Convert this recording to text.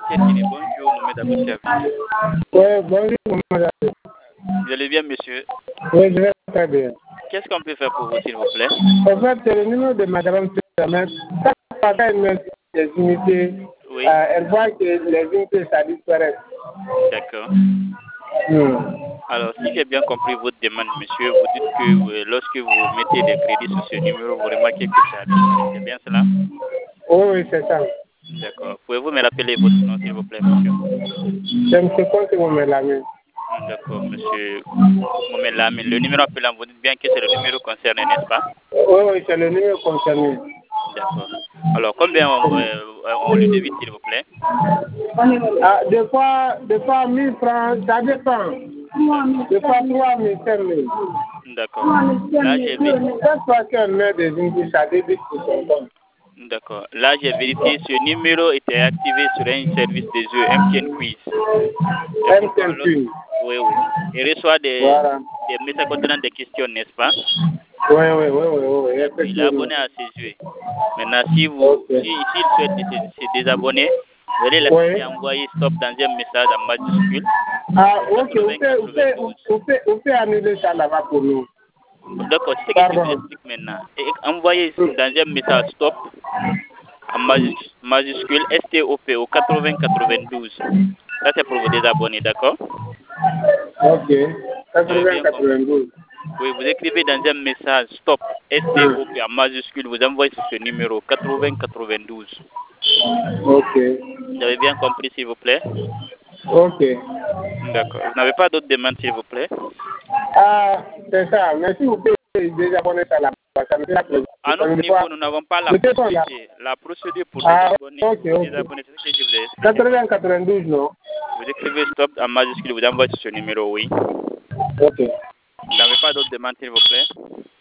Guinée. Bonjour, Mohamed à votre service. Oui, bonjour, Mohamed. Vous allez bien, monsieur? Oui, je vais très bien. Qu'est-ce qu'on peut faire pour vous, s'il vous plaît? En fait, c'est le numéro de madame Théramètre. Quand elle met les unités, Oui. elle voit que les unités, ça disparaît. D'accord. Hmm. Alors, si j'ai bien compris votre demande, monsieur, vous dites que lorsque vous mettez des crédits sur ce numéro, vous remarquez que ça disparaît. C'est bien cela? Oui, c'est ça. D'accord. Pouvez-vous me rappeler votre nom, s'il vous plaît, monsieur? Je ne sais pas si vous me l'avez. D'accord, monsieur Mohamed Lamine. Le numéro appelant, vous dites bien que c'est le numéro concerné, n'est-ce pas? Oui, c'est le numéro concerné. D'accord. Alors, combien on lui débite, s'il vous plaît? Ah, des fois 1000 francs, ça dépend. Des fois 3000, 5000. D'accord. Là, j'ai vérifié. Chaque fois qu'elle met des unités, ça débite sur son compte. D'accord. Là, j'ai vérifié, ce numéro était activé sur un service des jeux MTN Quiz. MTN Quiz. Oui, oui. Il reçoit des messages contenant des questions, n'est-ce pas? Oui, Il est abonné à ces jeux. Maintenant, s'il souhaite se désabonner, vous allez laisser envoyer stop dans un message en majuscule. Ah, ok, vous pouvez annuler ça là-bas pour nous. D'accord, c'est ce que je vous explique maintenant. Et envoyez dans un message stop en majuscule STOP au 8092. Ça, c'est pour vous désabonner, d'accord? Ok, 8092. Oui, vous écrivez dans un message stop STOP en majuscule, vous envoyez sur ce numéro 8092. Ok. Vous avez bien compris, s'il vous plaît? Ok. D'accord. Vous n'avez pas d'autres demandes, s'il vous plaît? Ah, c'est ça. Mais si vous pouvez désabonner ça là-bas, ça me fait à notre niveau, nous n'avons pas la possibilité. La procédure pour désabonner, c'est ce que je vous ai expliqué. 8092, non? Vous écrivez stop en majuscule, vous envoyez sur ce numéro, oui. Ok. Vous n'avez pas d'autres demandes, s'il vous plaît?